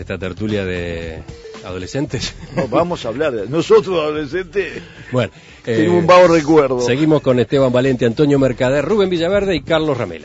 esta tertulia de adolescentes. No, vamos a hablar de nosotros adolescentes. Bueno, tengo un vago recuerdo. Seguimos con Esteban Valente, Antonio Mercader, Rubén Villaverde y Carlos Ramela.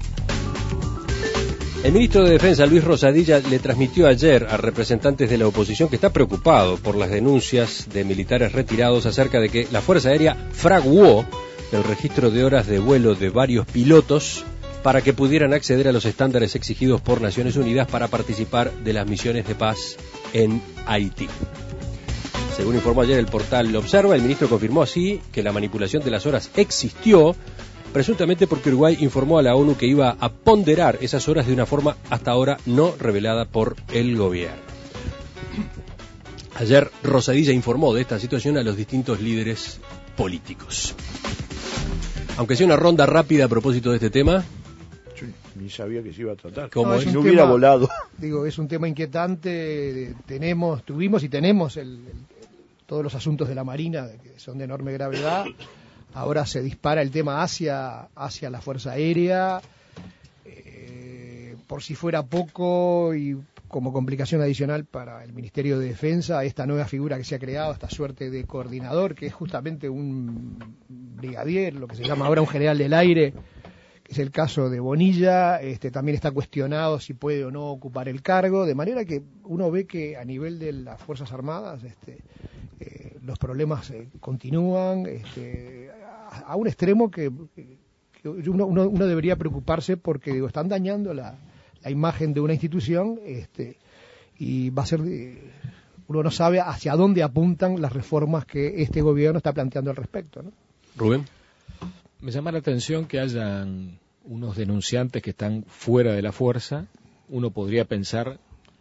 El ministro de Defensa, Luis Rosadilla, le transmitió ayer a representantes de la oposición que está preocupado por las denuncias de militares retirados acerca de que la Fuerza Aérea fraguó el registro de horas de vuelo de varios pilotos para que pudieran acceder a los estándares exigidos por Naciones Unidas para participar de las misiones de paz en Haití. Según informó ayer el portal Observa, el ministro confirmó así que la manipulación de las horas existió, presuntamente porque Uruguay informó a la ONU que iba a ponderar esas horas de una forma hasta ahora no revelada por el gobierno. Ayer Rosadilla informó de esta situación a los distintos líderes políticos. Aunque sea una ronda rápida a propósito de este tema. Yo ni sabía que se iba a tratar. ¿Cómo si no hubiera volado. Digo, es un tema inquietante. Tuvimos y tenemos todos los asuntos de la Marina, que son de enorme gravedad. Ahora se dispara el tema hacia la Fuerza Aérea. Por si fuera poco y como complicación adicional para el Ministerio de Defensa, esta nueva figura que se ha creado, esta suerte de coordinador, que es justamente un brigadier, lo que se llama ahora un general del aire, que es el caso de Bonilla, también está cuestionado si puede o no ocupar el cargo, de manera que uno ve que a nivel de las Fuerzas Armadas los problemas continúan a un extremo que uno debería preocuparse porque están dañando la imagen de una institución y va a ser uno no sabe hacia dónde apuntan las reformas que este gobierno está planteando al respecto, ¿no? Rubén. Me llama la atención que hayan unos denunciantes que están fuera de la fuerza. Uno podría pensar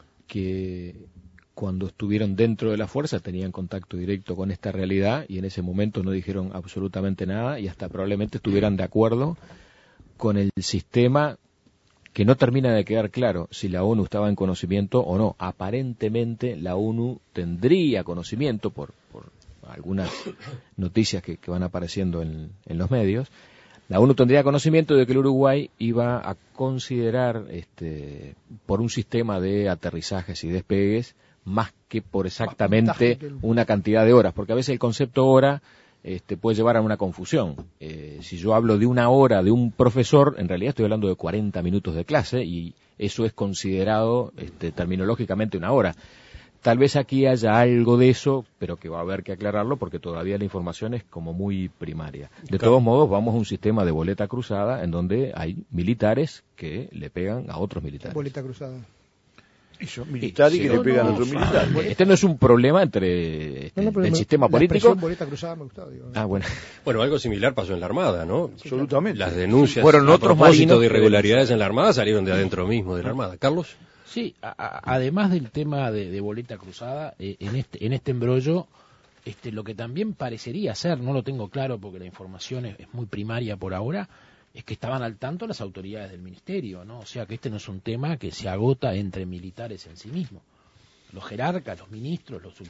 que cuando estuvieron dentro de la fuerza tenían contacto directo con esta realidad y en ese momento no dijeron absolutamente nada y hasta probablemente estuvieran de acuerdo con el sistema, que no termina de quedar claro si la ONU estaba en conocimiento o no. Aparentemente la ONU tendría conocimiento por algunas noticias que van apareciendo en los medios. La ONU tendría conocimiento de que el Uruguay iba a considerar por un sistema de aterrizajes y despegues más que por exactamente una cantidad de horas, porque a veces el concepto hora puede llevar a una confusión. Si yo hablo de una hora de un profesor, en realidad estoy hablando de 40 minutos de clase y eso es considerado terminológicamente una hora. Tal vez aquí haya algo de eso, pero que va a haber que aclararlo porque todavía la información es como muy primaria. De todos modos, vamos a un sistema de boleta cruzada en donde hay militares que le pegan a otros militares. Boleta cruzada. Eso, militares que le pegan a otros militares. Este no es un problema entre el sistema político. Boleta cruzada me gustaba, digo. Bueno, algo similar pasó en la Armada, ¿no? Sí, absolutamente. Las denuncias fueron a otros propósito de marinos irregularidades en la Armada salieron de adentro mismo de la Armada. ¿Carlos? Sí, además del tema de boleta cruzada, en este embrollo, lo que también parecería ser, no lo tengo claro porque la información es muy primaria por ahora, es que estaban al tanto las autoridades del ministerio, ¿no? O sea que no es un tema que se agota entre militares en sí mismo. Los jerarcas, los ministros, los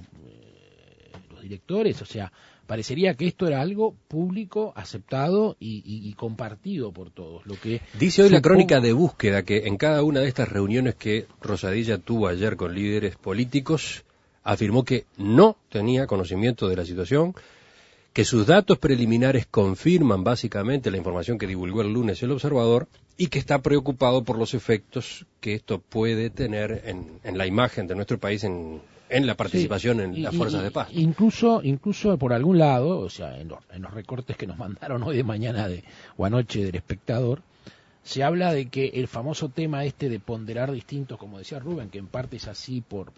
directores, o sea, parecería que esto era algo público, aceptado y compartido por todos. Lo que dice hoy la crónica de búsqueda que en cada una de estas reuniones que Rosadilla tuvo ayer con líderes políticos, afirmó que no tenía conocimiento de la situación, que sus datos preliminares confirman básicamente la información que divulgó el lunes el Observador y que está preocupado por los efectos que esto puede tener en la imagen de nuestro país en la participación en las fuerzas de paz. Incluso por algún lado, o sea, en los recortes que nos mandaron hoy de mañana o anoche del Espectador, se habla de que el famoso tema de ponderar distintos, como decía Rubén, que en parte es así por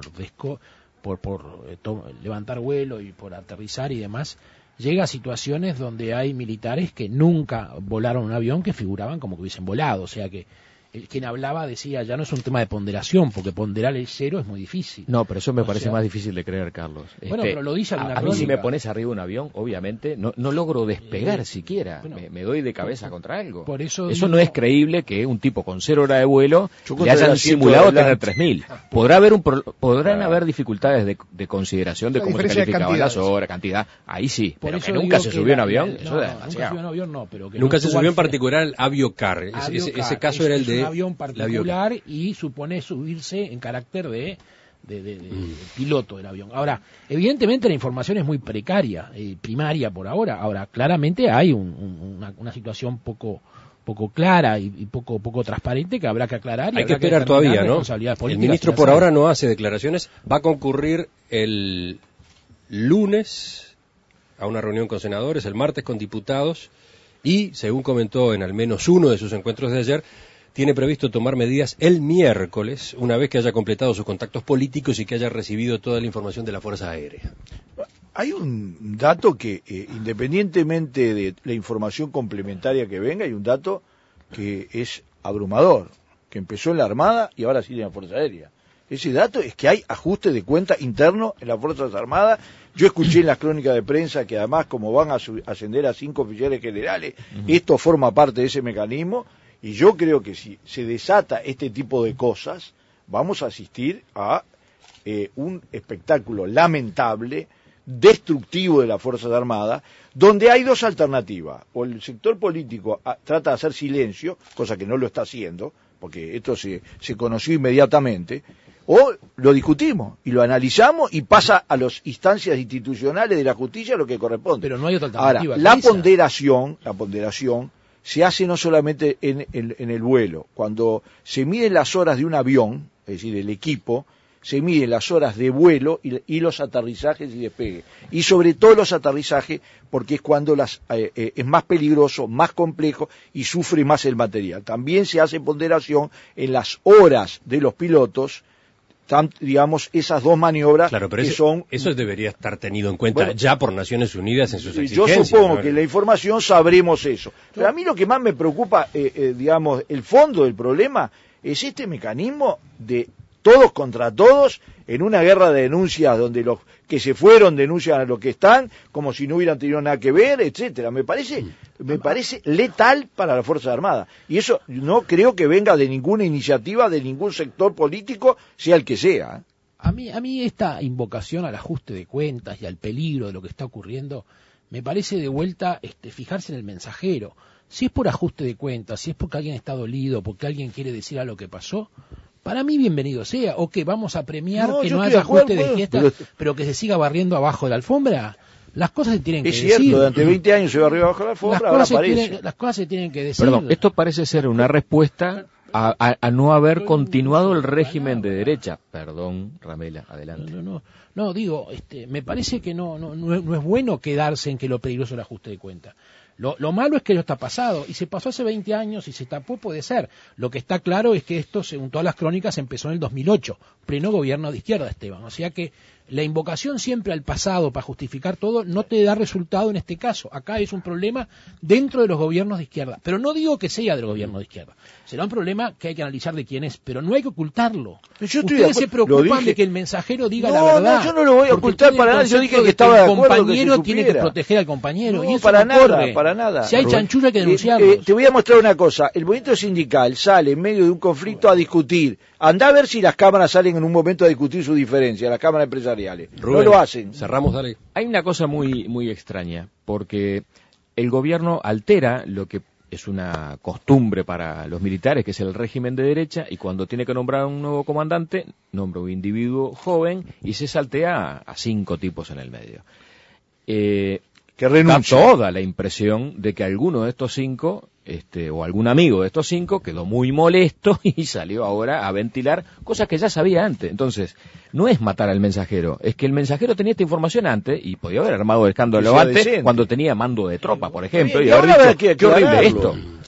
levantar vuelo y por aterrizar y demás, llega a situaciones donde hay militares que nunca volaron un avión que figuraban como que hubiesen volado, o sea que quien hablaba decía, ya no es un tema de ponderación, porque ponderar el cero es muy difícil. No, pero eso me parece más difícil de creer, Carlos. Bueno, pero lo dice a mí si me pones arriba un avión, obviamente, no logro despegar siquiera, bueno, me doy de cabeza contra algo. Por eso no es creíble que un tipo con 0 horas de vuelo le hayan simulado tener 3.000. Podrán haber dificultades de consideración de cómo se calificaban las horas, cantidad, ahí sí, pero que nunca se subió en avión, eso es demasiado. Nunca se subió en particular Aviocar, ese caso era el de un avión particular y supone subirse en carácter de piloto del avión. Ahora, evidentemente la información es muy precaria, primaria por ahora. Ahora, claramente hay una situación poco clara y poco transparente que habrá que aclarar. Hay que esperar todavía, ¿no? El ministro por ahora no hace declaraciones. Va a concurrir el lunes a una reunión con senadores, el martes con diputados y, según comentó en al menos uno de sus encuentros de ayer, tiene previsto tomar medidas el miércoles, una vez que haya completado sus contactos políticos y que haya recibido toda la información de la Fuerza Aérea. Hay un dato que, independientemente de la información complementaria que venga, hay un dato que es abrumador, que empezó en la Armada y ahora sigue en la Fuerza Aérea. Ese dato es que hay ajuste de cuenta interno en las Fuerzas Armadas. Yo escuché en las crónicas de prensa que además, como van a ascender a 5 oficiales generales, esto forma parte de ese mecanismo, y yo creo que si se desata este tipo de cosas, vamos a asistir a un espectáculo lamentable, destructivo de las Fuerzas Armadas, donde hay dos alternativas. O el sector político trata de hacer silencio, cosa que no lo está haciendo, porque esto se conoció inmediatamente, o lo discutimos y lo analizamos y pasa a las instancias institucionales de la justicia lo que corresponde. Pero no hay otra alternativa. Ahora, la ponderación se hace no solamente en el vuelo. Cuando se miden las horas de un avión, es decir, el equipo, se miden las horas de vuelo y los aterrizajes y despegue. Y sobre todo los aterrizajes, porque es cuando es más peligroso, más complejo y sufre más el material. También se hace ponderación en las horas de los pilotos, digamos, esas dos maniobras, claro, pero que eso debería estar tenido en cuenta ya por Naciones Unidas en sus yo exigencias. Yo supongo que en la información sabremos eso. Pero a mí lo que más me preocupa, digamos, el fondo del problema es este mecanismo de todos contra todos en una guerra de denuncias donde los que se fueron denuncian a los que están como si no hubieran tenido nada que ver, etcétera. Me parece letal para las Fuerzas Armadas, y eso no creo que venga de ninguna iniciativa de ningún sector político, sea el que sea. A mí esta invocación al ajuste de cuentas y al peligro de lo que está ocurriendo me parece de vuelta fijarse en el mensajero. Si es por ajuste de cuentas, si es porque alguien está dolido, porque alguien quiere decir a lo que pasó, para mí bienvenido sea. O que vamos a premiar que no haya ajuste de fiesta, pero que se siga barriendo abajo de la alfombra. Las cosas se tienen que decir. Es cierto, durante 20 años se barrió abajo de la alfombra, ahora aparece. Las cosas se tienen que decir. Perdón, esto parece ser una respuesta a no haber continuado el régimen de derecha. Perdón, Ramela, adelante. No, digo, me parece que no es bueno quedarse en que lo peligroso es el ajuste de cuenta. Lo malo es que lo está pasado, y se pasó hace 20 años y se tapó, puede ser. Lo que está claro es que esto, según todas las crónicas, empezó en el 2008, pleno gobierno de izquierda, Esteban. O sea que la invocación siempre al pasado para justificar todo no te da resultado en este caso. Acá es un problema dentro de los gobiernos de izquierda. Pero no digo que sea del gobierno de izquierda. Será un problema que hay que analizar de quién es, pero no hay que ocultarlo. Ustedes se preocupan de que el mensajero diga la verdad. No, yo no lo voy a ocultar para nada. Yo dije que estaba de acuerdo. El compañero tiene que proteger al compañero. No, y eso para no nada, corre. para nada. Si hay chanchullo hay que denunciarlo. Te voy a mostrar una cosa. El movimiento sindical sale en medio de un conflicto a discutir. Andá a ver si las cámaras salen en un momento a discutir su diferencia, las cámaras empresariales. Rubén, no lo hacen. Cerramos, dale. Hay una cosa muy extraña, porque el gobierno altera lo que es una costumbre para los militares, que es el régimen de derecha, y cuando tiene que nombrar un nuevo comandante, nombra un individuo joven y se saltea a 5 tipos en el medio. Que renuncia. Da toda la impresión de que alguno de estos 5, o algún amigo de estos 5, quedó muy molesto y salió ahora a ventilar cosas que ya sabía antes. Entonces, no es matar al mensajero, es que el mensajero tenía esta información antes y podía haber armado el escándalo antes cuando tenía mando de tropa, por ejemplo, y haber dicho, qué horrible esto.